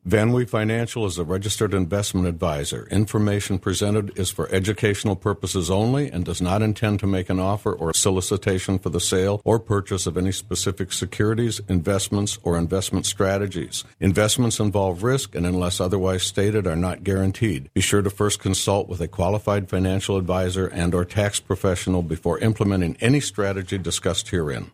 Van Wee Financial is a registered investment advisor. Information presented is for educational purposes only and does not intend to make an offer or solicitation for the sale or purchase of any specific securities, investments, or investment strategies. Investments involve risk and, unless otherwise stated, are not guaranteed. Be sure to first consult with a qualified financial advisor and or tax professional before implementing any strategy discussed herein.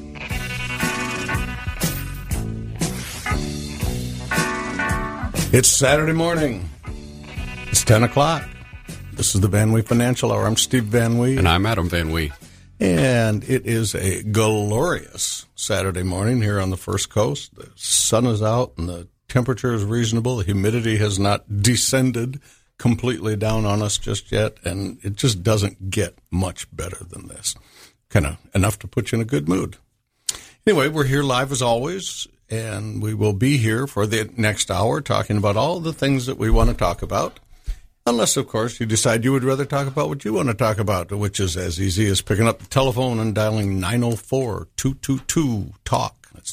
It's Saturday morning. It's 10 o'clock. This is the Van Wee Financial Hour. I'm Steve Van Wee. And I'm Adam Van Wee. And it is a glorious Saturday morning here on the First Coast. The sun is out and the temperature is reasonable. The humidity has not descended completely down on us just yet, and it just doesn't get much better than this. Kind of enough to put you in a good mood. Anyway, we're here live as always, and we will be here for the next hour talking about all the things that we want to talk about. Unless, of course, you decide you would rather talk about what you want to talk about, which is as easy as picking up the telephone and dialing 904-222-TALK. That's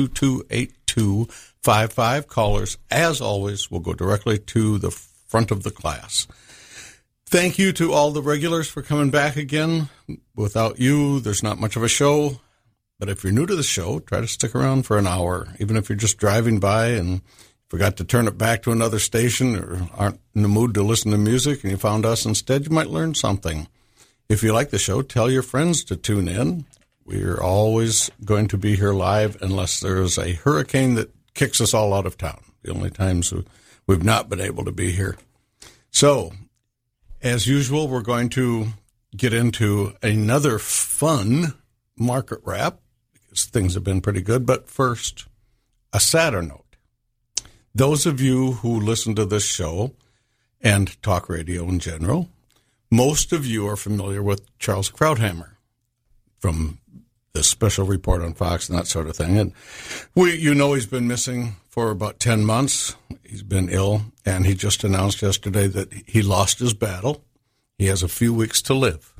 222-8255. Callers, as always, will go directly to the front of the class. Thank you to all the regulars for coming back again. Without you, there's not much of a show. But if you're new to the show, try to stick around for an hour, even if you're just driving by and forgot to turn it back to another station or aren't in the mood to listen to music and you found us instead, you might learn something. If you like the show, tell your friends to tune in. We're always going to be here live unless there's a hurricane that kicks us all out of town. The only times we've not been able to be here. So, as usual, we're going to get into another fun market wrap. Things have been pretty good, but first, a sadder note. Those of you who listen to this show and talk radio in general, most of you are familiar with Charles Krauthammer from the special report on Fox and that sort of thing. And he's been missing for about 10 months. He's been ill, and he just announced yesterday that he lost his battle. He has a few weeks to live.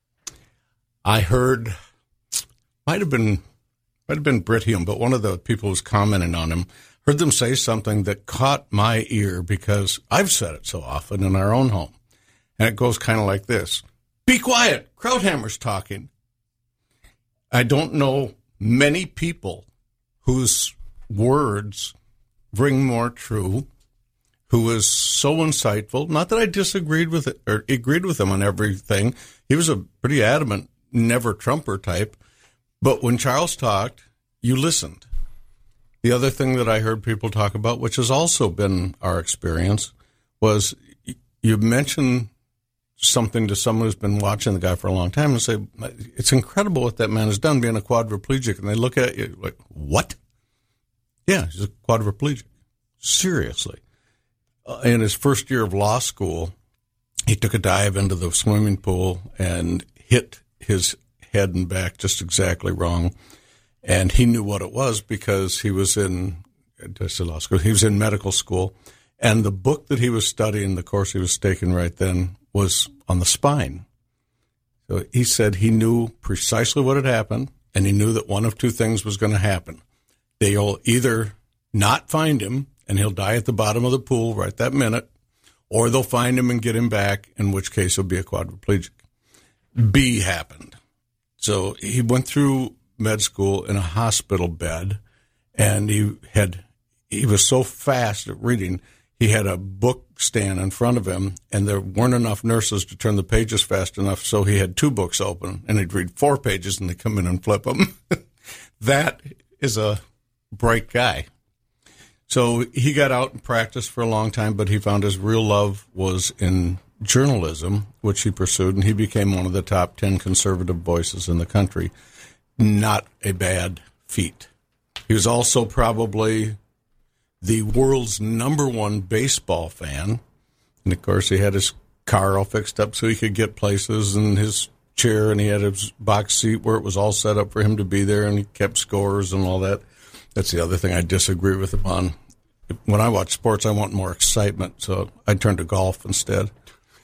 I heard, might have been Brit Hume, but one of the people who was commenting on him, heard them say something that caught my ear because I've said it so often in our own home. And it goes kind of like this. Be quiet. Krauthammer's talking. I don't know many people whose words ring more true, who was so insightful. Not that I disagreed with it or agreed with him on everything. He was a pretty adamant never Trumper type. But when Charles talked, you listened. The other thing that I heard people talk about, which has also been our experience, was you mention something to someone who's been watching the guy for a long time and say, it's incredible what that man has done being a quadriplegic. And they look at you like, what? Yeah, he's a quadriplegic. Seriously. In his first year of law school, he took a dive into the swimming pool and hit his head and back just exactly wrong. And he knew what it was because he was in law school. He was in medical school. And the book that he was studying, the course he was taking right then, was on the spine. So he said he knew precisely what had happened, and he knew that one of two things was going to happen. They'll either not find him, and he'll die at the bottom of the pool right that minute, or they'll find him and get him back, in which case he'll be a quadriplegic. B happened. So he went through med school in a hospital bed, and he was so fast at reading, he had a book stand in front of him, and there weren't enough nurses to turn the pages fast enough, so he had 2 books open, and he'd read 4 pages, and they'd come in and flip them. That is a bright guy. So he got out and practiced for a long time, but he found his real love was in journalism, which he pursued, and he became one of the top 10 conservative voices in the country. Not a bad feat. He was also probably the world's #1 baseball fan. And, of course, he had his car all fixed up so he could get places, and his chair, and he had his box seat where it was all set up for him to be there, and he kept scores and all that. That's the other thing I disagree with him on. When I watch sports, I want more excitement, so I turn to golf instead.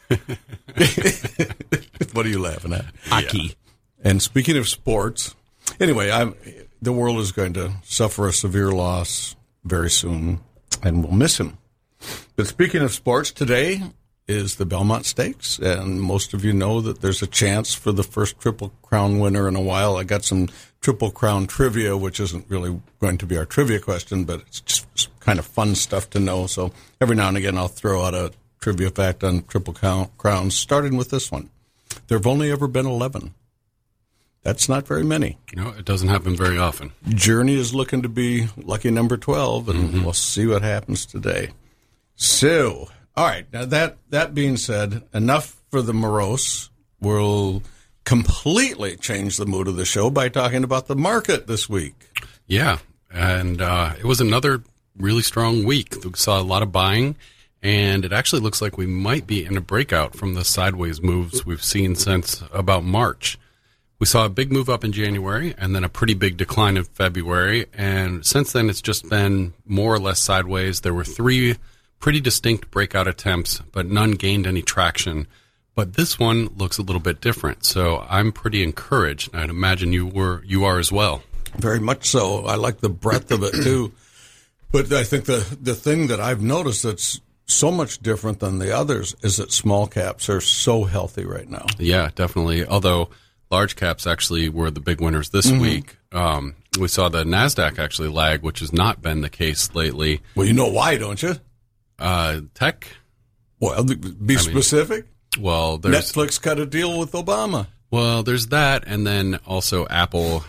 What are you laughing at? Hockey. Yeah. And speaking of sports, anyway, the world is going to suffer a severe loss very soon. and we'll miss him. But speaking of sports, today is the Belmont Stakes, and most of you know that there's a chance for the first Triple Crown winner in a while. I got some Triple Crown trivia, which isn't really going to be our trivia question, but it's just kind of fun stuff to know. So every now and again, I'll throw out a trivia fact on Triple Crowns, starting with this one. There have only ever been 11. That's not very many. No, it doesn't happen very often. Journey is looking to be lucky number 12, and we'll see what happens today. So, all right, now that being said, enough for the morose. We'll completely change the mood of the show by talking about the market this week. Yeah, and it was another really strong week. We saw a lot of buying, and it actually looks like we might be in a breakout from the sideways moves we've seen since about March. We saw a big move up in January and then a pretty big decline in February, and since then it's just been more or less sideways. There were 3 pretty distinct breakout attempts, but none gained any traction. But this one looks a little bit different, so I'm pretty encouraged. I'd imagine you are as well. Very much so. I like the breadth of it too. But I think the thing that I've noticed that's so much different than the others is that small caps are so healthy right now. Yeah, definitely. Although large caps actually were the big winners this week. We saw the NASDAQ actually lag, which has not been the case lately. Well, you know why, don't you? Tech? Well, be specific. Well, there's Netflix cut a deal with Obama. Well, there's that, and then also Apple,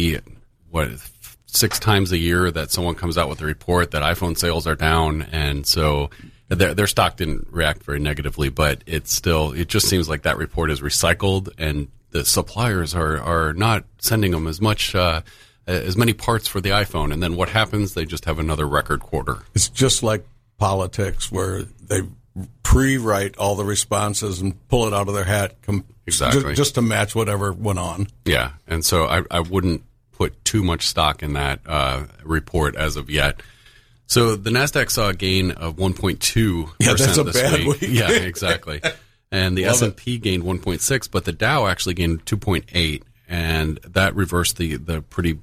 6 times a year that someone comes out with a report that iPhone sales are down, and so their stock didn't react very negatively, but it just seems like that report is recycled, and the suppliers are not sending them as many parts for the iPhone, and then what happens? They just have another record quarter. It's just like politics, where they pre-write all the responses and pull it out of their hat exactly just to match whatever went on. Yeah, and so I wouldn't put too much stock in that report as of yet. So the NASDAQ saw a gain of 1.2% that's a this bad week. week. Yeah, exactly. And the S&P gained 1.6, but the Dow actually gained 2.8, and that reversed the pretty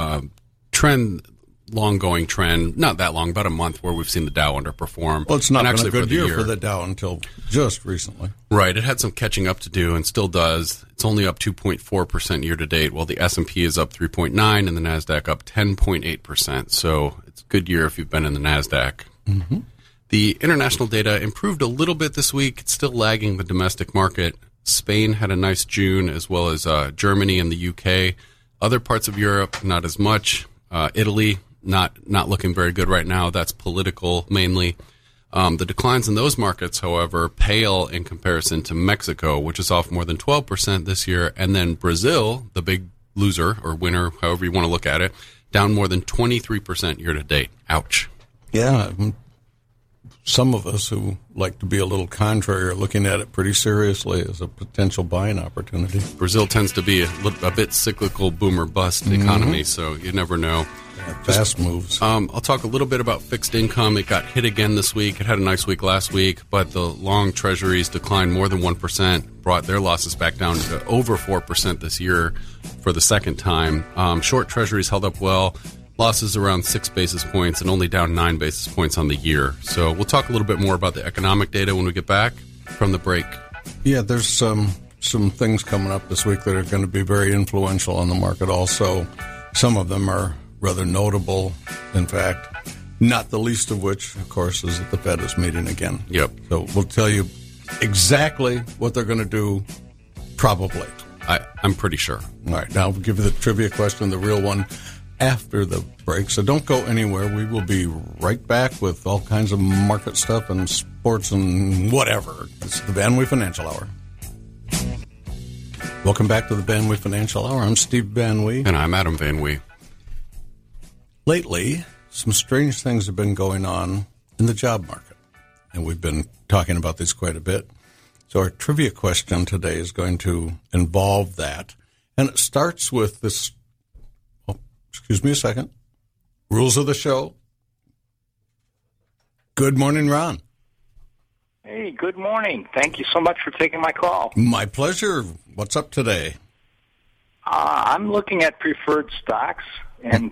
long-going trend, not that long, about a month, where we've seen the Dow underperform. Well, it's not been a good year for the Dow until just recently. Right. It had some catching up to do and still does. It's only up 2.4% year-to-date, while the S&P is up 3.9% and the NASDAQ up 10.8%. So it's a good year if you've been in the NASDAQ. Mm-hmm. The international data improved a little bit this week. It's still lagging the domestic market. Spain had a nice June, as well as Germany and the UK. Other parts of Europe, not as much. Italy, not looking very good right now. That's political mainly. The declines in those markets, however, pale in comparison to Mexico, which is off more than 12% this year. And then Brazil, the big loser or winner, however you want to look at it, down more than 23% year-to-date. Ouch. Yeah. Some of us who like to be a little contrary are looking at it pretty seriously as a potential buying opportunity. Brazil tends to be a bit cyclical boomer-bust economy, so you never know. Yeah, fast moves. I'll talk a little bit about fixed income. It got hit again this week. It had a nice week last week, but the long treasuries declined more than 1%, brought their losses back down to over 4% this year for the second time. Short treasuries held up well. Losses around 6 basis points and only down 9 basis points on the year. So we'll talk a little bit more about the economic data when we get back from the break. Yeah, there's some things coming up this week that are going to be very influential on the market also. Some of them are rather notable, in fact, not the least of which, of course, is that the Fed is meeting again. Yep. So we'll tell you exactly what they're going to do, probably. I'm pretty sure. All right, now we'll give you the trivia question, the real one, after the break. So don't go anywhere. We will be right back with all kinds of market stuff and sports and whatever. It's the Van Wee Financial Hour. Welcome back to the Van Wee Financial Hour. I'm Steve Van Wee. And I'm Adam Van Wee. Lately, some strange things have been going on in the job market, and we've been talking about this quite a bit. So our trivia question today is going to involve that, and it starts with this. Oh, excuse me a second. Rules of the show. Good morning, Ron. Hey, good morning. Thank you so much for taking my call. My pleasure. What's up today? I'm looking at preferred stocks, and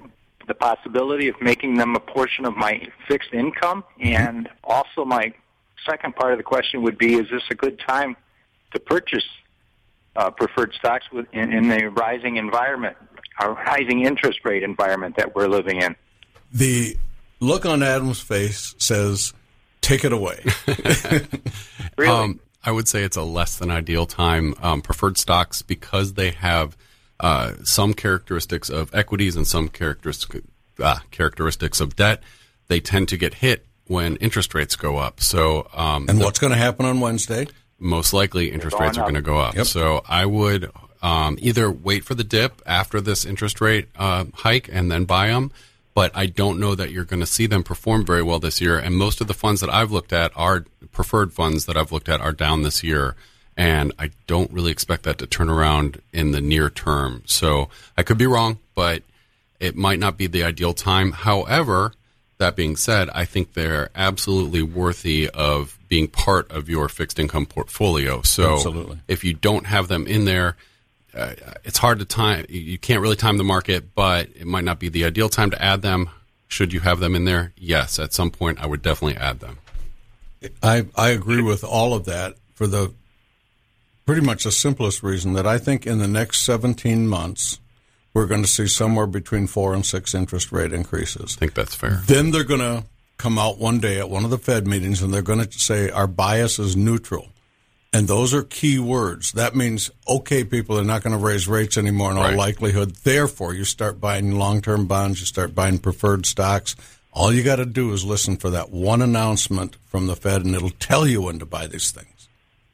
the possibility of making them a portion of my fixed income? And also my second part of the question would be, is this a good time to purchase preferred stocks in the rising environment, our rising interest rate environment that we're living in? The look on Adam's face says, take it away. Really? I would say it's a less than ideal time. Preferred stocks, because they have some characteristics of equities and some characteristics of debt, they tend to get hit when interest rates go up. So, and what's going to happen on Wednesday? Most likely, interest rates are going to go up. Yep. So I would either wait for the dip after this interest rate hike and then buy them. But I don't know that you're going to see them perform very well this year. And most of the funds that I've looked at are preferred funds that I've looked at are down this year. And I don't really expect that to turn around in the near term. So I could be wrong, but it might not be the ideal time. However, that being said, I think they're absolutely worthy of being part of your fixed income portfolio. So Absolutely. If you don't have them in there, it's hard to time. You can't really time the market, but it might not be the ideal time to add them. Should you have them in there? Yes, at some point I would definitely add them. I agree with all of that for the pretty much the simplest reason that I think in the next 17 months we're going to see somewhere between 4 and 6 interest rate increases. I think that's fair. Then they're going to come out one day at one of the Fed meetings and they're going to say our bias is neutral. And those are key words. That means, okay, people are not going to raise rates anymore in all likelihood. Therefore, you start buying long-term bonds, you start buying preferred stocks. All you got to do is listen for that one announcement from the Fed, and it'll tell you when to buy these things.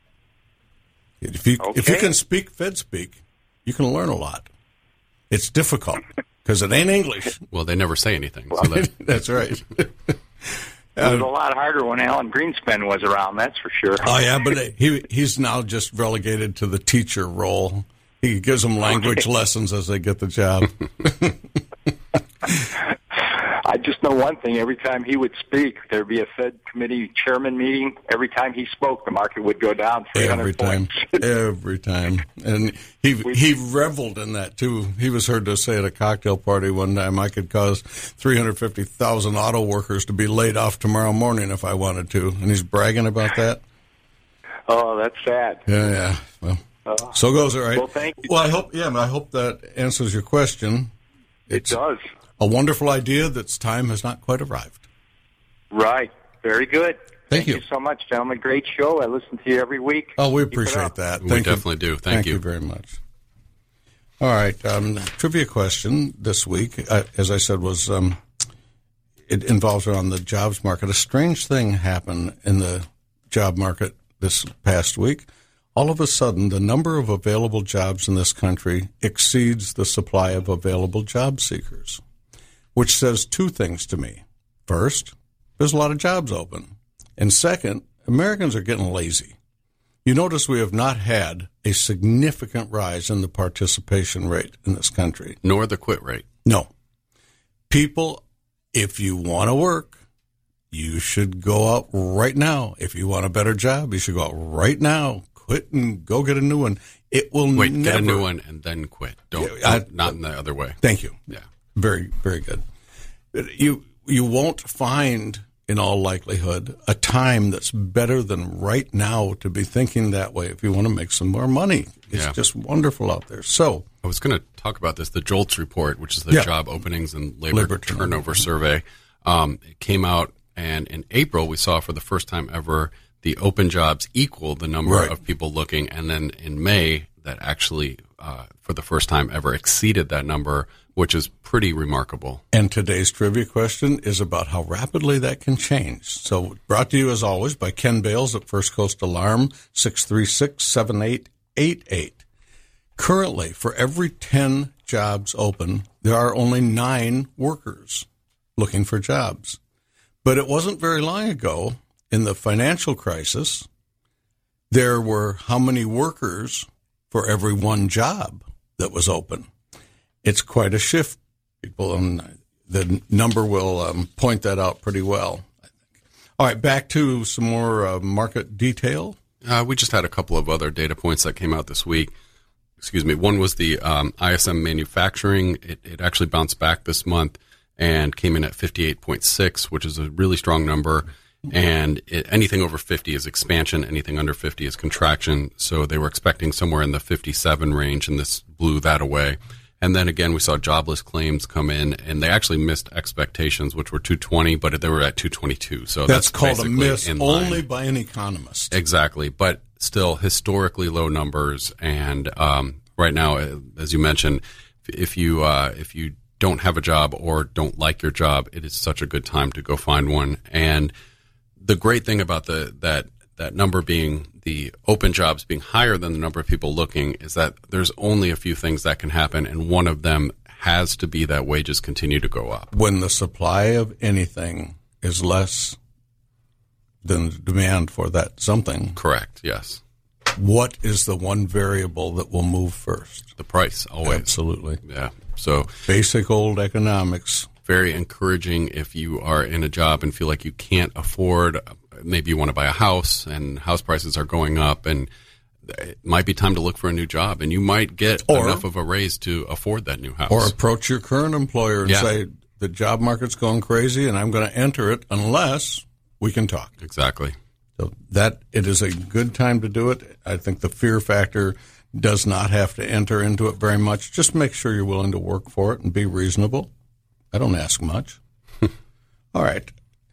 If you can speak Fed speak, you can learn a lot. It's difficult because it ain't English. Well, they never say anything. So That's right. It was a lot harder when Alan Greenspan was around, that's for sure. Oh, yeah, but he's now just relegated to the teacher role. He gives them language lessons as they get the job. I just know one thing. Every time he would speak, there'd be a Fed committee chairman meeting. Every time he spoke, the market would go down 300 points. Every time. And he reveled in that, too. He was heard to say at a cocktail party one time, I could cause 350,000 auto workers to be laid off tomorrow morning if I wanted to. And he's bragging about that. Oh, that's sad. Yeah. Well, so goes it, right? Well, thank you. Well, I hope that answers your question. It does. A wonderful idea that's time has not quite arrived. Right. Very good. Thank you. Thank you so much, gentlemen. Great show. I listen to you every week. Oh, we appreciate that. We definitely do. Thank you. Thank you very much. All right. Trivia question this week, as I said, was it involves around the jobs market. A strange thing happened in the job market this past week. All of a sudden, the number of available jobs in this country exceeds the supply of available job seekers, which says two things to me. First, there's a lot of jobs open. And second, Americans are getting lazy. You notice we have not had a significant rise in the participation rate in this country. Nor the quit rate. No. People, if you want to work, you should go out right now. If you want a better job, you should go out right now. Quit and go get a new one. It will Wait, never... get a new one and then quit. Don't not in the other way. Thank you. Yeah. Very, very good. You won't find, in all likelihood, a time that's better than right now to be thinking that way if you want to make some more money. It's just wonderful out there. So I was going to talk about this, the JOLTS report, which is the job openings and labor turnover survey. It came out, and in April we saw for the first time ever the open jobs equal the number of people looking, and then in May that actually for the first time ever exceeded that number, which is pretty remarkable. And today's trivia question is about how rapidly that can change. So brought to you, as always, by Ken Bales at First Coast Alarm, 636-7888. Currently, for every 10 jobs open, there are only 9 workers looking for jobs. But it wasn't very long ago, in the financial crisis, there were how many workers for every 1 job that was open? It's quite a shift, people, and the number will point that out pretty well, I think. All right, back to some more market detail. We just had a couple of other data points that came out this week. One was the ISM manufacturing. It actually bounced back this month, and came in at 58.6, which is a really strong number. And anything over 50 is expansion. Anything under 50 is contraction. So they were expecting somewhere in the 57 range, and this blew that away. And then again, we saw jobless claims come in, and they actually missed expectations, which were 220, but they were at 222. So that's called a miss only by an economist. Exactly, but still historically low numbers. And right now, as you mentioned, if you don't have a job or don't like your job, it is such a good time to go find one. And the great thing about that number being the open jobs being higher than the number of people looking is that there's only a few things that can happen, and one of them has to be that wages continue to go up. When the supply of anything is less than the demand for that something. Correct, yes. What is the one variable that will move first? The price, always. Absolutely. Yeah. So basic old economics. Very encouraging if you are in a job and feel like you can't afford, maybe you want to buy a house and house prices are going up, and it might be time to look for a new job, and you might get enough of a raise to afford that new house. Or approach your current employer and say, the job market's going crazy and I'm going to enter it unless we can talk. Exactly. So that it is a good time to do it. I think the fear factor does not have to enter into it very much. Just make sure you're willing to work for it and be reasonable. I don't ask much. All right.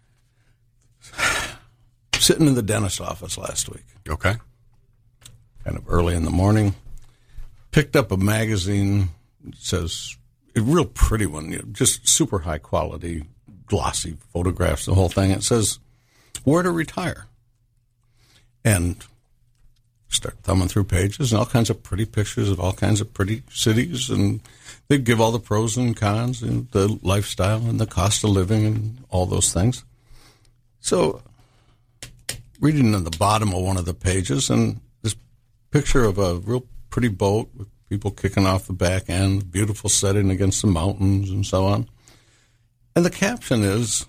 Sitting in the dentist's office last week. Okay. Kind of early in the morning. Picked up a magazine. It says, a real pretty one, just super high quality, glossy photographs, the whole thing. It says, where to retire. And start thumbing through pages and all kinds of pretty pictures of all kinds of pretty cities, and they give all the pros and cons and the lifestyle and the cost of living and all those things. So reading on the bottom of one of the pages, and this picture of a real pretty boat with people kicking off the back end, beautiful setting against the mountains and so on. And the caption is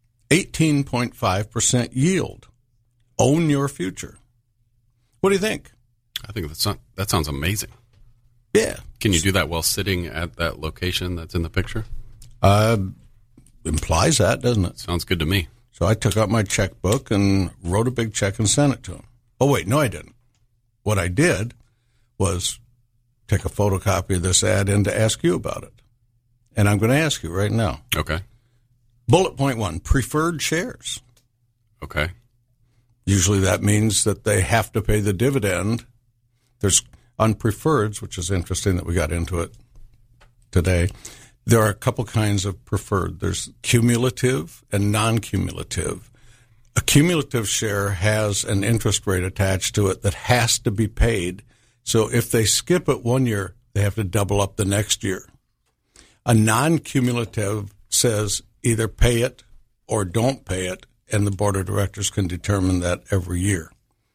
18.5% yield. Own your future. What do you think? I think that sounds amazing. Yeah. Can you do that while sitting at that location that's in the picture? Implies that, doesn't it? Sounds good to me. So I took out my checkbook and wrote a big check and sent it to him. Oh, wait, no, I didn't. What I did was take a photocopy of this ad in to ask you about it. And I'm going to ask you right now. Okay. Bullet point 1, preferred shares. Okay. Usually that means that they have to pay the dividend. There's on preferreds, which is interesting that we got into it today. There are a couple kinds of preferred. There's cumulative and non-cumulative. A cumulative share has an interest rate attached to it that has to be paid. So if they skip it 1 year, they have to double up the next year. A non-cumulative says either pay it or don't pay it, and the board of directors can determine that every year.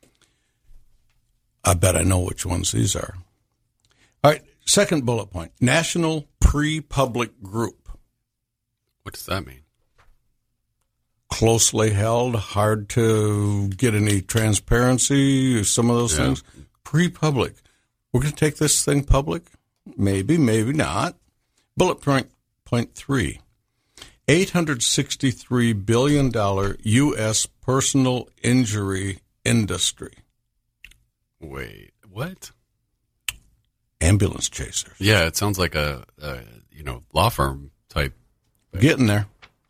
I bet I know which ones these are. All right, second bullet point, National Pre-Public Group. What does that mean? Closely held, hard to get any transparency, some of those things. Pre-public. We're going to take this thing public? Maybe, maybe not. Bullet point 3. $863 billion U.S. personal injury industry. Wait, what? Ambulance chasers. Yeah, it sounds like a law firm type thing. Getting there.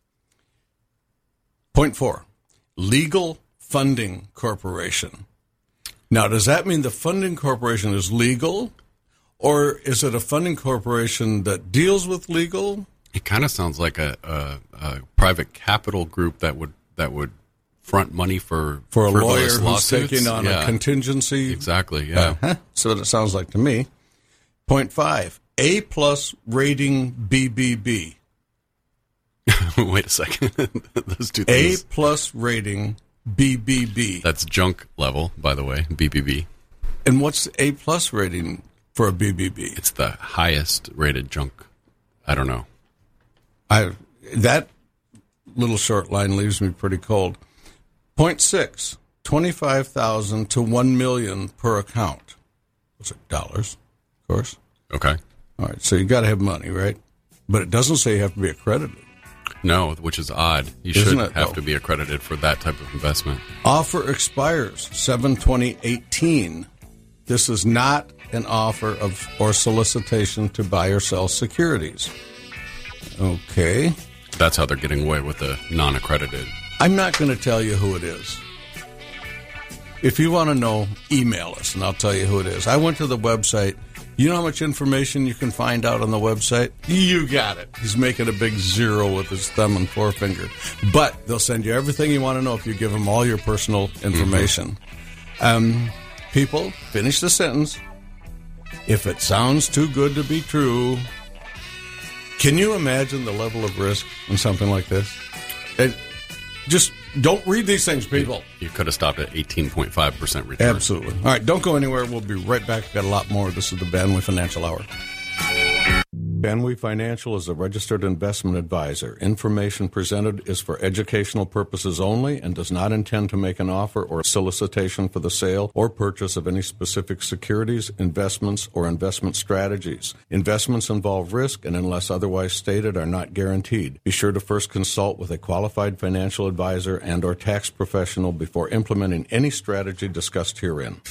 Point 4, Legal Funding Corporation. Now, does that mean the funding corporation is legal, or is it a funding corporation that deals with legal? It kind of sounds like a private capital group that would front money for a lawyer lawsuits. who's taking on a contingency. Exactly. Yeah. That's what it sounds like to me. Point 5, A+ rating BBB. Wait a second. Those two things. A+ rating BBB. That's junk level, by the way. BBB. And what's A+ rating for a BBB? It's the highest rated junk. I don't know. That little short line leaves me pretty cold. Point 6, $25,000 to $1 million per account. Those are dollars, of course. Okay. All right, so you got to have money, right? But it doesn't say you have to be accredited. No, which is odd. You Isn't should it, have though? to be accredited for that type of investment. Offer expires 7/20/18. This is not an offer of or solicitation to buy or sell securities. Okay. That's how they're getting away with the non-accredited. I'm not going to tell you who it is. If you want to know, email us, and I'll tell you who it is. I went to the website. You know how much information you can find out on the website? You got it. He's making a big zero with his thumb and forefinger. But they'll send you everything you want to know if you give them all your personal information. People, finish the sentence. If it sounds too good to be true, can you imagine the level of risk in something like this? Just don't read these things, people. You could have stopped at 18.5% return. Absolutely. All right, don't go anywhere. We'll be right back. We've got a lot more. This is the Banwee Financial Hour. Banwee Financial is a registered investment advisor. Information presented is for educational purposes only and does not intend to make an offer or solicitation for the sale or purchase of any specific securities, investments, or investment strategies. Investments involve risk and, unless otherwise stated, are not guaranteed. Be sure to first consult with a qualified financial advisor and or tax professional before implementing any strategy discussed herein.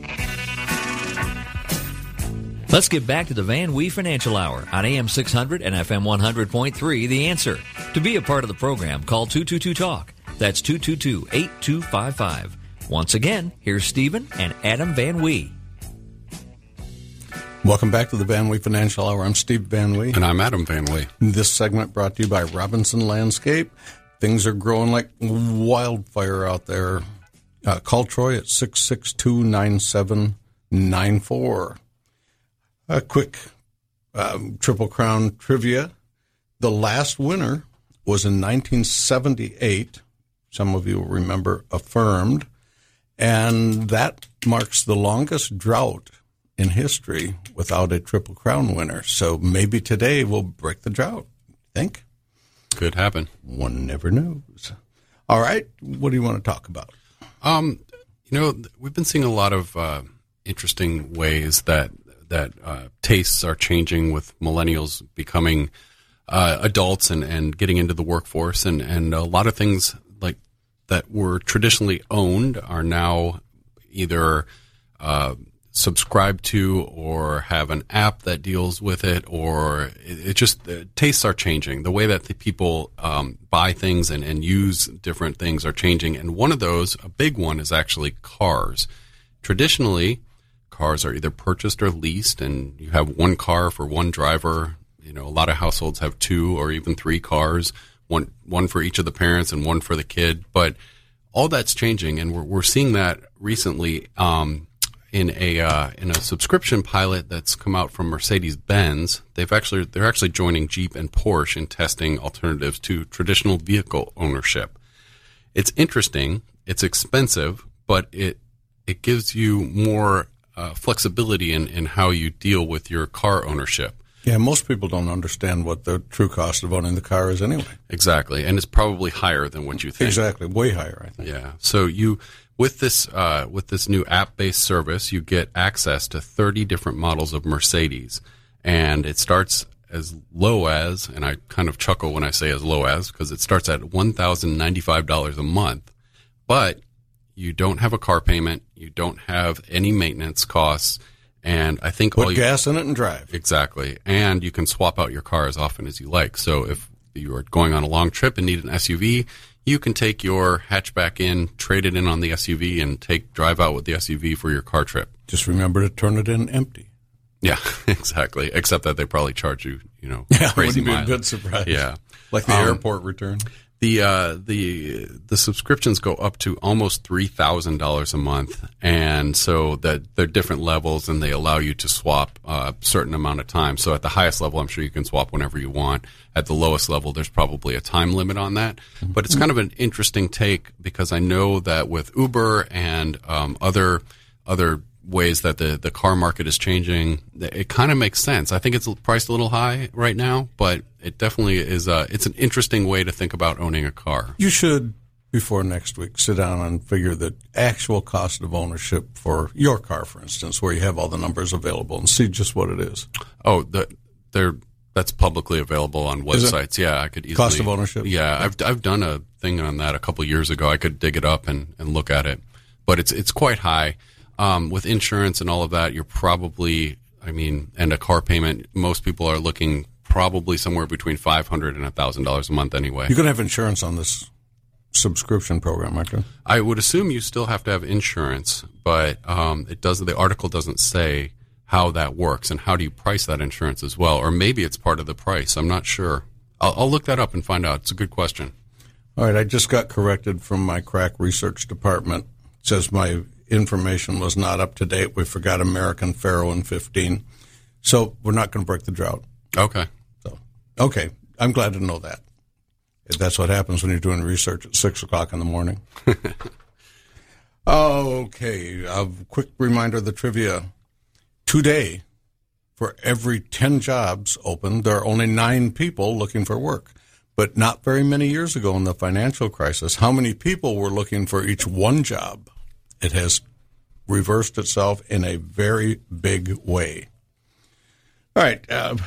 Let's get back to the Van Wee Financial Hour on AM 600 and FM 100.3, The Answer. To be a part of the program, call 222-TALK. That's 222-8255. Once again, here's Stephen and Adam Van Wee. Welcome back to the Van Wee Financial Hour. I'm Steve Van Wee. And I'm Adam Van Wee. This segment brought to you by Robinson Landscape. Things are growing like wildfire out there. Call Troy at 662-9794. A quick Triple Crown trivia. The last winner was in 1978. Some of you will remember, affirmed. And that marks the longest drought in history without a Triple Crown winner. So maybe today we'll break the drought. Think? Could happen. One never knows. All right. What do you want to talk about? We've been seeing a lot of interesting ways that tastes are changing with millennials becoming adults and getting into the workforce, and a lot of things like that were traditionally owned are now either subscribed to or have an app that deals with it, or it just tastes are changing. The way that the people buy things and use different things are changing, and one of those, a big one, is actually cars. Traditionally, cars are either purchased or leased, and you have one car for one driver. A lot of households have two or even three cars, one for each of the parents and one for the kid. But all that's changing, and we're seeing that recently in a subscription pilot that's come out from Mercedes-Benz. They're actually joining Jeep and Porsche in testing alternatives to traditional vehicle ownership. It's interesting. It's expensive, but it gives you more flexibility in how you deal with your car ownership. Yeah, most people don't understand what the true cost of owning the car is anyway. Exactly, and it's probably higher than what you think. Exactly, way higher, I think. Yeah. So with this new app-based service, you get access to 30 different models of Mercedes, and it starts as low as, and I kind of chuckle when I say as low as, because it starts at $1,095 a month, but you don't have a car payment, you don't have any maintenance costs, and I think put gas in it and drive. Exactly, and you can swap out your car as often as you like. So if you are going on a long trip and need an SUV, you can take your hatchback in, trade it in on the SUV, and drive out with the SUV for your car trip. Just remember to turn it in empty. Yeah, exactly. Except that they probably charge you, wouldn't crazy be mileage. a good surprise. Yeah, like the airport return. The subscriptions go up to almost $3,000 a month, and so that they're different levels, and they allow you to swap a certain amount of time. So at the highest level, I'm sure you can swap whenever you want. At the lowest level, there's probably a time limit on that. But it's kind of an interesting take, because I know that with Uber and other ways that the car market is changing, it kind of makes sense. I think it's priced a little high right now, but it definitely is. It's an interesting way to think about owning a car. You should, before next week, sit down and figure the actual cost of ownership for your car, for instance, where you have all the numbers available, and see just what it is. Oh, they're That's publicly available on websites. Yeah, I could easily. Cost of ownership? Yeah, I've done a thing on that a couple years ago. I could dig it up and look at it. But it's quite high. With insurance and all of that, you're probably, and a car payment, most people are looking probably somewhere between $500 and $1,000 a month anyway. You're going to have insurance on this subscription program, aren't you? I would assume you still have to have insurance, but the article doesn't say how that works and how do you price that insurance as well. Or maybe it's part of the price. I'm not sure. I'll look that up and find out. It's a good question. All right. I just got corrected from my crack research department. It says my information was not up to date. We forgot American Pharoah in 15. So we're not going to break the drought. Okay. Okay. I'm glad to know that. That's what happens when you're doing research at 6 o'clock in the morning. Okay. A quick reminder of the trivia. Today, for every 10 jobs open, there are only 9 people looking for work. But not very many years ago in the financial crisis, how many people were looking for each one job? It has reversed itself in a very big way. All right.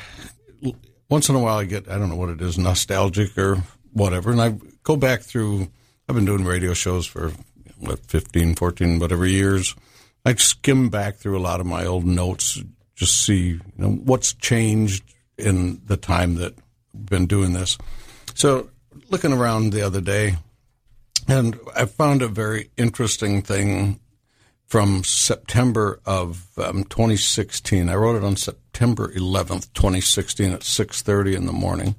Once in a while I get, I don't know what it is, nostalgic or whatever, and I go back through, I've been doing radio shows for 15, 14, whatever years. I skim back through a lot of my old notes, just see what's changed in the time that I've been doing this. So looking around the other day, and I found a very interesting thing from September of 2016. I wrote it on September 11th, 2016 at 6:30 in the morning.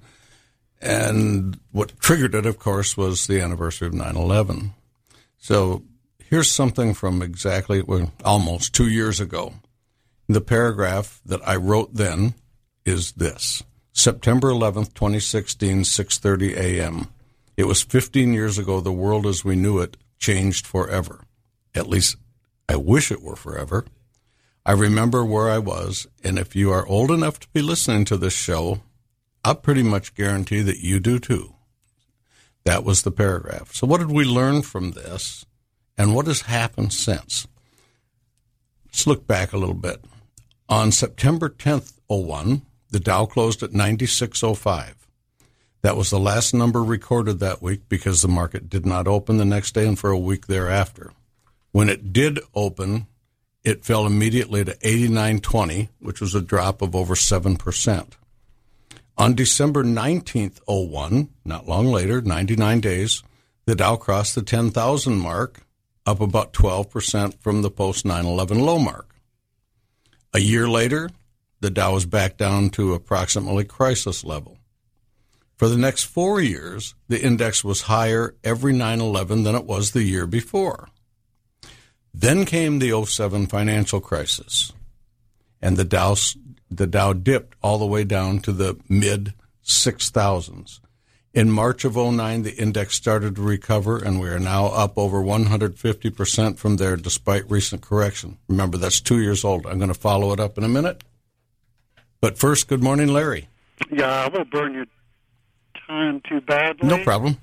And what triggered it, of course, was the anniversary of 9/11. So here's something from almost 2 years ago. The paragraph that I wrote then is this. September 11th, 2016, 6:30 a.m. It was 15 years ago the world as we knew it changed forever. At least I wish it were forever. I remember where I was, and if you are old enough to be listening to this show, I'll pretty much guarantee that you do too. That was the paragraph. So what did we learn from this, and what has happened since? Let's look back a little bit. On September 10th, 01, the Dow closed at 96.05. That was the last number recorded that week because the market did not open the next day and for a week thereafter. When it did open, it fell immediately to 89.20, which was a drop of over 7%. On December 19th, 01, not long later, 99 days, the Dow crossed the 10,000 mark, up about 12% from the post-9/11 low mark. A year later, the Dow was back down to approximately crisis level. For the next 4 years, the index was higher every 9/11 than it was the year before. Then came the 07 financial crisis, and the Dow dipped all the way down to the mid-6,000s. In March of 09, the index started to recover, and we are now up over 150% from there despite recent correction. Remember, that's 2 years old. I'm going to follow it up in a minute. But first, good morning, Larry. Yeah, I won't burn your time too badly. No problem.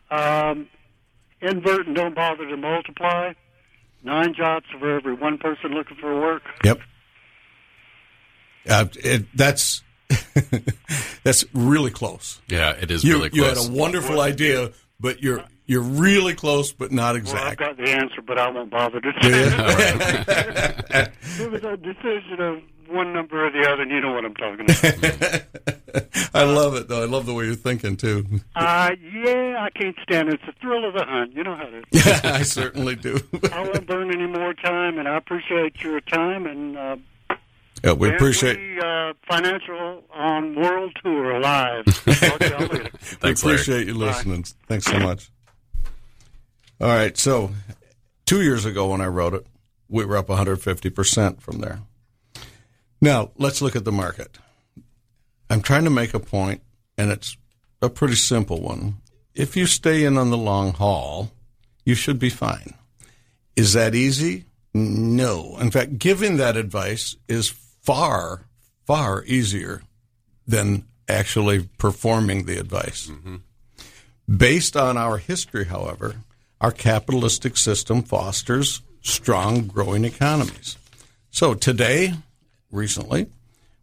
Invert and don't bother to multiply. 9 jobs for every one person looking for work. Yep. That's that's really close. Yeah, it is really close. You had a wonderful idea, but you're really close, but not exact. Well, I've got the answer, but I won't bother to say it. It was a decision of one number or the other, and you know what I'm talking about. I love it, though. I love the way you're thinking, too. Yeah, I can't stand it. It's the thrill of the hunt. You know how to. Yeah, I certainly do. I won't burn any more time, and I appreciate your time. And yeah, we appreciate Financial on World Tour live. Talk to y'all later. Thanks, we appreciate you listening. Bye. Thanks so much. All right, so 2 years ago when I wrote it, we were up 150% from there. Now, let's look at the market. I'm trying to make a point, and it's a pretty simple one. If you stay in on the long haul, you should be fine. Is that easy? No. In fact, giving that advice is far, far easier than actually performing the advice. Mm-hmm. Based on our history, however, our capitalistic system fosters strong, growing economies. So today, recently,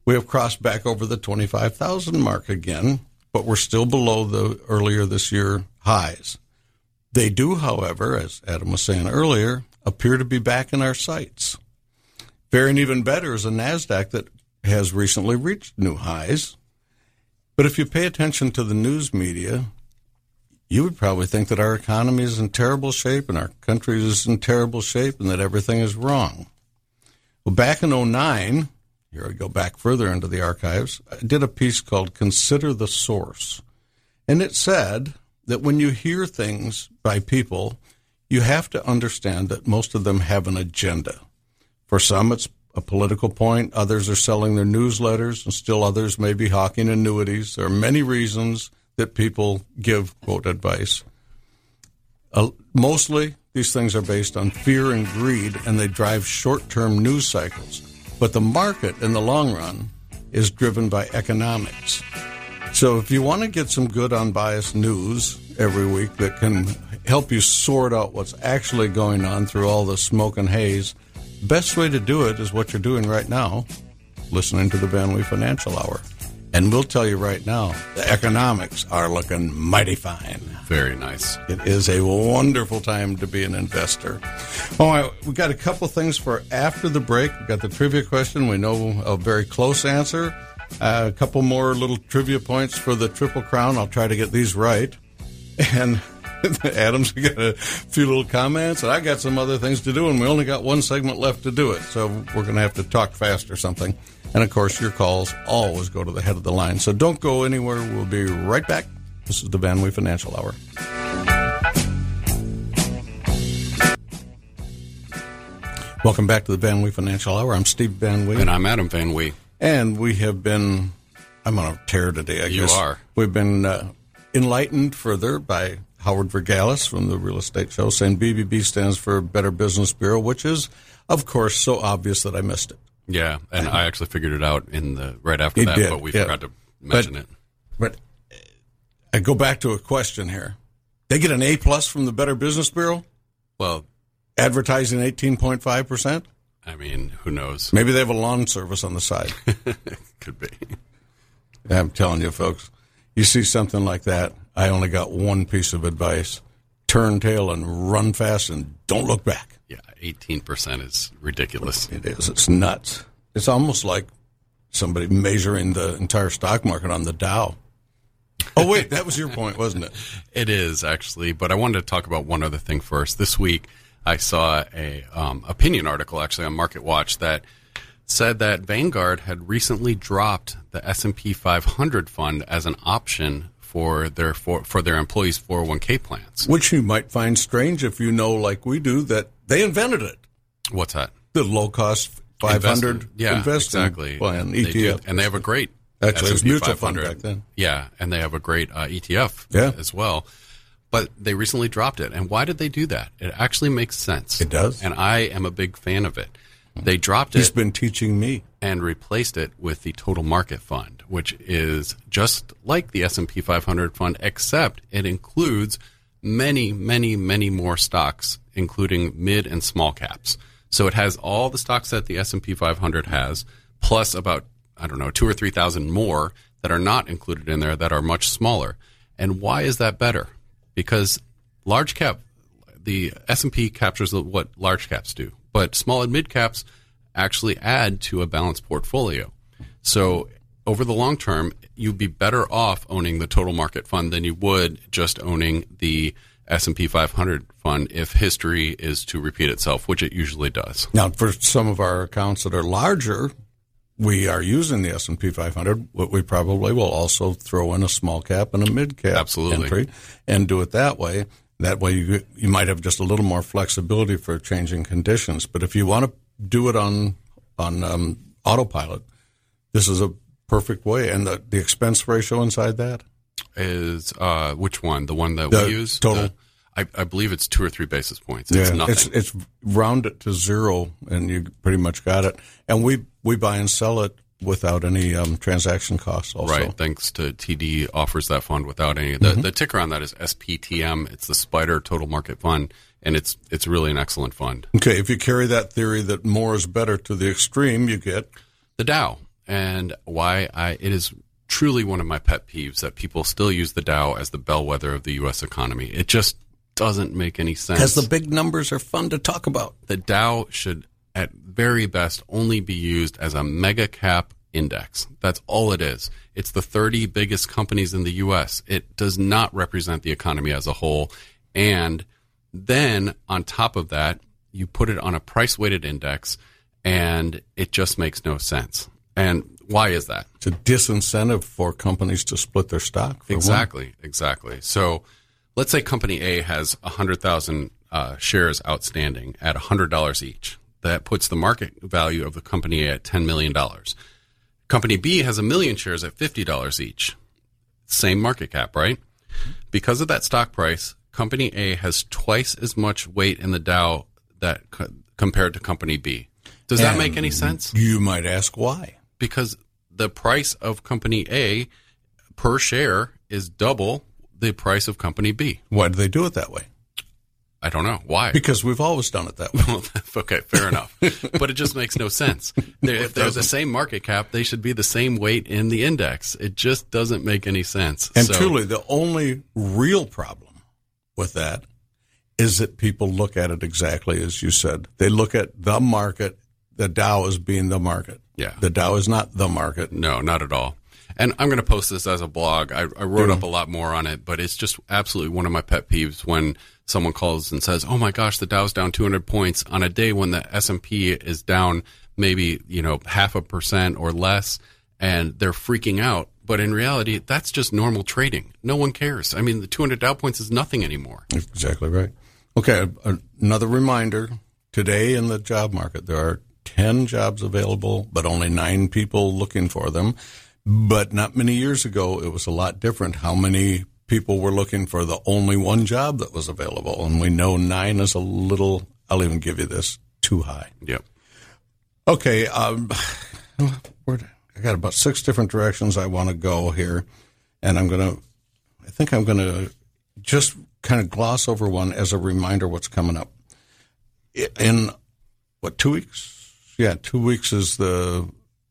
We have crossed back over the 25,000 mark again, but we're still below the earlier this year highs. They do, however, as Adam was saying earlier, appear to be back in our sights. Faring even better is a NASDAQ that has recently reached new highs. But if you pay attention to the news media, you would probably think that our economy is in terrible shape and our country is in terrible shape and that everything is wrong. Well, back in 2009, here I go back further into the archives, I did a piece called Consider the Source. And it said that when you hear things by people, you have to understand that most of them have an agenda. For some, it's a political point. Others are selling their newsletters, and still others may be hawking annuities. There are many reasons that people give, quote, advice. Mostly, these things are based on fear and greed, and they drive short-term news cycles. But the market, in the long run, is driven by economics. So if you want to get some good unbiased news every week that can help you sort out what's actually going on through all the smoke and haze, best way to do it is what you're doing right now, listening to the Van Wee Financial Hour. And we'll tell you right now, the economics are looking mighty fine. Very nice. It is a wonderful time to be an investor. All right, we got a couple things for after the break. We got the trivia question. We know a very close answer. A couple more little trivia points for the Triple Crown. I'll try to get these right. And Adam's got a few little comments, and I got some other things to do, and we only got one segment left to do it. So we're going to have to talk fast or something. And, of course, your calls always go to the head of the line. So don't go anywhere. We'll be right back. This is the Van Wee Financial Hour. Welcome back to the Van Wee Financial Hour. I'm Steve Van Wee. And I'm Adam Van Wee. And we have been, I'm on a tear today, I guess. You are. We've been enlightened further by Howard Vergalis from the Real Estate Show, saying BBB stands for Better Business Bureau, which is, of course, so obvious that I missed it. Yeah, and I actually figured it out right after that, but we forgot to mention it. But I go back to a question here. They get an A+ from the Better Business Bureau? Well, advertising 18.5%? I mean, who knows? Maybe they have a lawn service on the side. Could be. I'm telling you, folks, you see something like that, I only got one piece of advice. Turn tail and run fast and don't look back. Yeah, 18% is ridiculous. It is. It's nuts. It's almost like somebody measuring the entire stock market on the Dow. Oh, wait, that was your point, wasn't it? It is, actually, but I wanted to talk about one other thing first. This week, I saw a opinion article, actually, on MarketWatch that said that Vanguard had recently dropped the S&P 500 fund as an option for their employees' 401k plans. Which you might find strange if you know, like we do, that they invented it. What's that? The low-cost 500 investing exactly. plan, They ETF. do, and they have a great Actually, it was S&P mutual 500. fund back then. Yeah, and they have a great ETF as well. But they recently dropped it. And why did they do that? It actually makes sense. It does. And I am a big fan of it. They dropped He's it been teaching me. and replaced it with the Total Market Fund, which is just like the S&P 500 fund, except it includes many, many, many more stocks, including mid and small caps. So it has all the stocks that the S&P 500 has, plus about, 2,000 or 3,000 more that are not included in there that are much smaller. And why is that better? Because large cap, the S&P captures what large caps do, but small and mid caps actually add to a balanced portfolio. So over the long term, you'd be better off owning the Total Market Fund than you would just owning the S&P 500 fund if history is to repeat itself, which it usually does. Now, for some of our accounts that are larger, we are using the S&P 500, but we probably will also throw in a small cap and a mid cap entry and do it that way. That way you might have just a little more flexibility for changing conditions. But if you want to do it on autopilot, this is a perfect way. And the expense ratio inside that is which one? The one that we use? Total. I believe it's 2 or 3 basis points. It's nothing. It's round it to zero, and you pretty much got it. And we buy and sell it without any transaction costs also. Right, thanks to TD offers that fund without any. The ticker on that is SPTM. It's the Spider Total Market Fund, and it's really an excellent fund. Okay, if you carry that theory that more is better to the extreme, you get the Dow. and why it is truly one of my pet peeves that people still use the Dow as the bellwether of the U.S. economy. It just doesn't make any sense. Because the big numbers are fun to talk about. The Dow should, at very best, only be used as a mega cap index. That's all it is. It's the 30 biggest companies in the U.S. It does not represent the economy as a whole. And then on top of that, you put it on a price-weighted index, and it just makes no sense. And why is that? It's a disincentive for companies to split their stock. Exactly. So let's say Company A has 100,000 shares outstanding at $100 each. That puts the market value of the Company A at $10 million. Company B has 1 million shares at $50 each. Same market cap, right? Because of that stock price, Company A has twice as much weight in the Dow that compared to Company B. Does that make any sense? You might ask why. Because the price of Company A per share is double the price of Company B. Why do they do it that way? I don't know. Why? Because we've always done it that way. Okay, fair enough. But it just makes no sense. If they're the same market cap, they should be the same weight in the index. It just doesn't make any sense. And truly, the only real problem with that is that people look at it exactly as you said. They look at the market, the Dow as being the market. Yeah. The Dow is not the market. No, not at all. And I'm going to post this as a blog. I wrote up a lot more on it, but it's just absolutely one of my pet peeves when someone calls and says, "Oh my gosh, the Dow's down 200 points on a day when the S&P is down maybe, 0.5% or less," and they're freaking out. But in reality, that's just normal trading. No one cares. I mean, the 200 Dow points is nothing anymore. Exactly right. Okay, another reminder. Today in the job market, there are 10 jobs available, but only 9 people looking for them. But not many years ago, it was a lot different how many people were looking for the only one job that was available. And we know 9 is a little, I'll even give you this, too high. Yep. Okay, I got about 6 different directions I want to go here. And I think I'm going to just kind of gloss over one as a reminder what's coming up. In, 2 weeks? Yeah, 2 weeks is the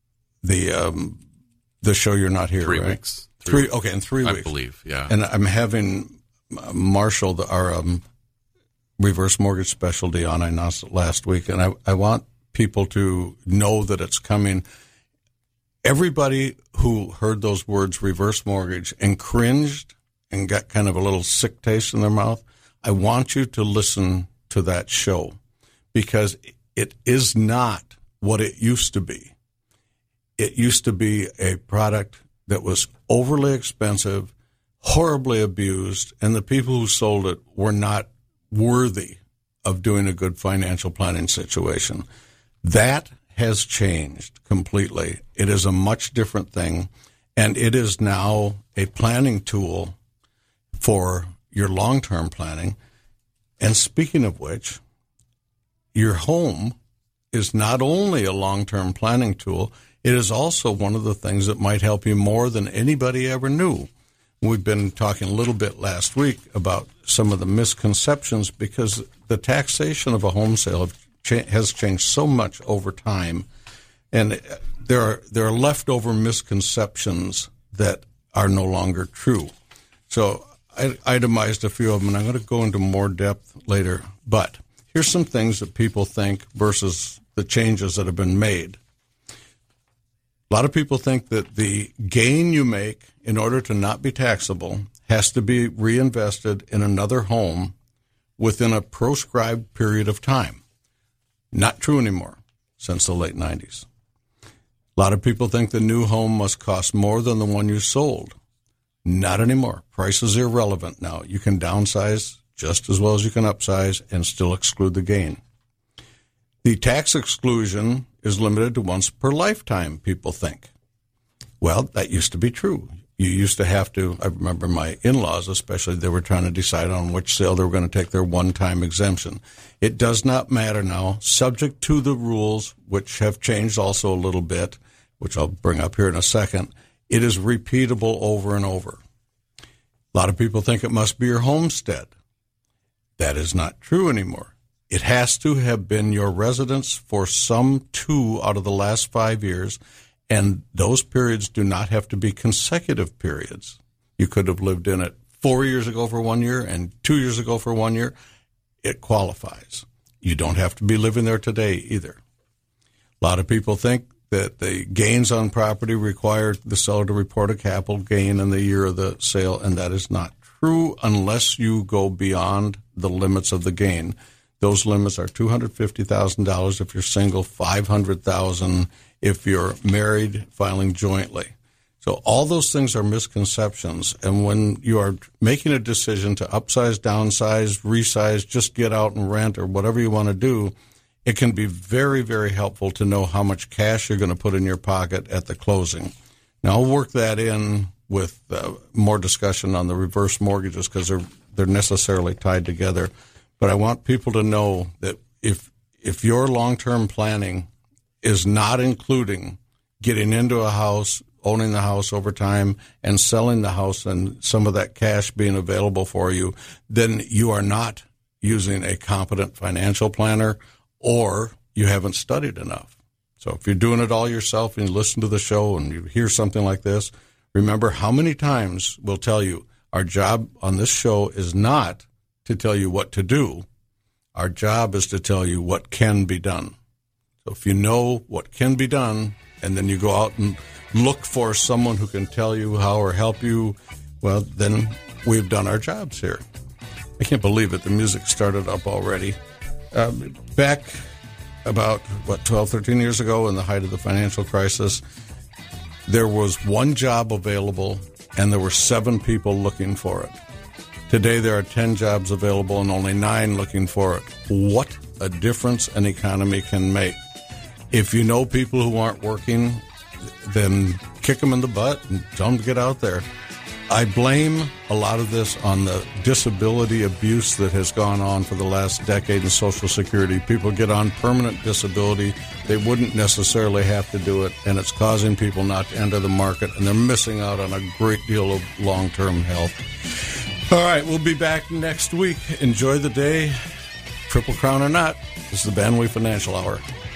show You're Not Here, 3 right? weeks. Okay, in 3 weeks. I believe, yeah. And I'm having Marshall, our reverse mortgage specialty, on. I announced it last week, and I want people to know that it's coming. Everybody who heard those words, reverse mortgage, and cringed and got kind of a little sick taste in their mouth, I want you to listen to that show, because it is not what it used to be. It used to be a product that was overly expensive, horribly abused, and the people who sold it were not worthy of doing a good financial planning situation. That has changed completely. It is a much different thing, and it is now a planning tool for your long-term planning. And speaking of which, your home is not only a long-term planning tool, it is also one of the things that might help you more than anybody ever knew. We've been talking a little bit last week about some of the misconceptions, because the taxation of a home sale has changed so much over time, and there are leftover misconceptions that are no longer true. So I itemized a few of them, and I'm going to go into more depth later. But here's some things that people think versus the changes that have been made. A lot of people think that the gain you make in order to not be taxable has to be reinvested in another home within a proscribed period of time. Not true anymore since the late 90s. A lot of people think the new home must cost more than the one you sold. Not anymore. Price is irrelevant now. You can downsize just as well as you can upsize and still exclude the gain. The tax exclusion is limited to once per lifetime, people think. Well, that used to be true. You used to have to, I remember my in-laws especially, they were trying to decide on which sale they were going to take their one-time exemption. It does not matter now, subject to the rules, which have changed also a little bit, which I'll bring up here in a second. It is repeatable over and over. A lot of people think it must be your homestead. That is not true anymore. It has to have been your residence for some 2 out of the last 5 years, And those periods do not have to be consecutive periods. You could have lived in it 4 years ago for 1 year and 2 years ago for 1 year. It qualifies. You don't have to be living there today either. A lot of people think that the gains on property require the seller to report a capital gain in the year of the sale, and that is not true unless you go beyond the limits of the gain. Those limits are $250,000 if you're single, $500,000 if you're married, filing jointly. So all those things are misconceptions, and when you are making a decision to upsize, downsize, resize, just get out and rent, or whatever you want to do, it can be very, very helpful to know how much cash you're going to put in your pocket at the closing. Now, I'll work that in with more discussion on the reverse mortgages because they're necessarily tied together. But I want people to know that if your long-term planning is not including getting into a house, owning the house over time, and selling the house and some of that cash being available for you, then you are not using a competent financial planner or you haven't studied enough. So if you're doing it all yourself and you listen to the show and you hear something like this, remember how many times we'll tell you our job on this show is not to tell you what to do. Our job is to tell you what can be done. So if you know what can be done and then you go out and look for someone who can tell you how or help you, well, then we've done our jobs here. I can't believe it. The music started up already. Back about, 12, 13 years ago in the height of the financial crisis, there was one job available and there were 7 people looking for it. Today there are 10 jobs available and only 9 looking for it. What a difference an economy can make. If you know people who aren't working, then kick them in the butt and tell them to get out there. I blame a lot of this on the disability abuse that has gone on for the last decade in Social Security. People get on permanent disability. They wouldn't necessarily have to do it, and it's causing people not to enter the market, and they're missing out on a great deal of long-term health. All right, we'll be back next week. Enjoy the day, Triple Crown or not. This is the Van Wee Financial Hour.